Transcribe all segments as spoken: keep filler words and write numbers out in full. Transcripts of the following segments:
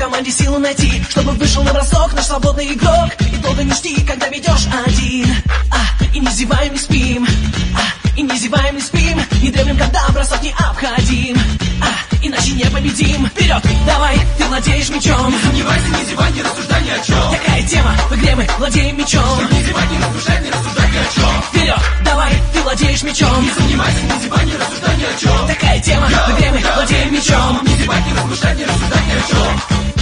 команде силу найти, чтобы вышел на бросок наш свободный игрок. И долго не жди, когда ведешь один. А, и не зеваем, не спим. А, и не зеваем, не спим. Не дремлем, когда бросок не обходим. А, иначе не победим. Вперед, давай, ты владеешь мячом. Не сомневайся, не зевай, не рассуждай ни о чем. Такая тема, в игре мы владеем мячом. Не зевай, не разрушай, не рассуждай ни о чем. Вперед, давай, ты владеешь мячом. Не сомневайся, не зевай, не рассуждай ни о чем. Такая тема, в игре мы владеем мячом. Не зевай, не разрушай, не рассуждай ни о чем.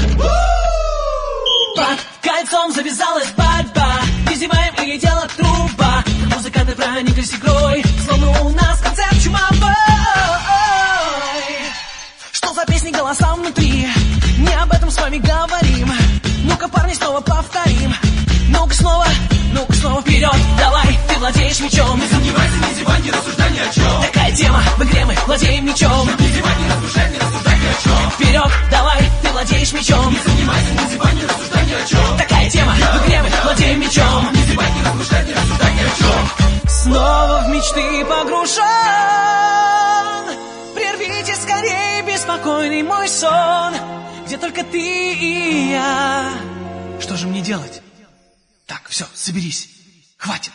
Под кольцом завязалась борьба. Не зеваем или дело труба. Музыканты прониклись игрой, словно у нас концерт чумовой. Что за песни, голоса внутри? Не об этом с вами говорим. Ну-ка, парни, снова повторим. Ну-ка снова, ну-ка снова вперед. Давай, ты владеешь мячом. Не сомневайся, не зевай, не рассуждай ни о чем. Такая тема, в игре мы владеем мячом. Не зевай, не разрушай, не рассуждай ни о чем. Вперед, давай, ты владеешь мячом. Не сомневайся, не зевай, не рассуждай ни о чем. Такая тема, в игре мы владеем мячом. Не зевай, не разрушай, не рассуждай ни о чем. Снова в мечты погружен. Прервите скорее беспокойный мой сон, где только ты и я. Что же мне делать? Так, все, соберись. Хватит.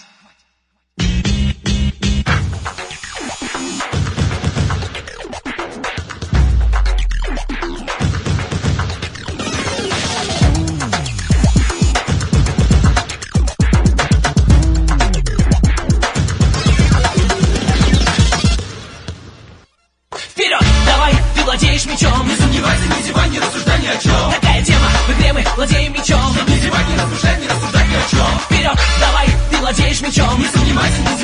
Вперед, давай, ты владеешь мячом. Не сомневайся, не зевай, не рассуждай ни о чем. Такая тема, в игре мы владеем мячом. Не зевай, не разрушай, не рассуждай ни о чем. Вперед, давай, ты владеешь мячом. Не сомневайся, не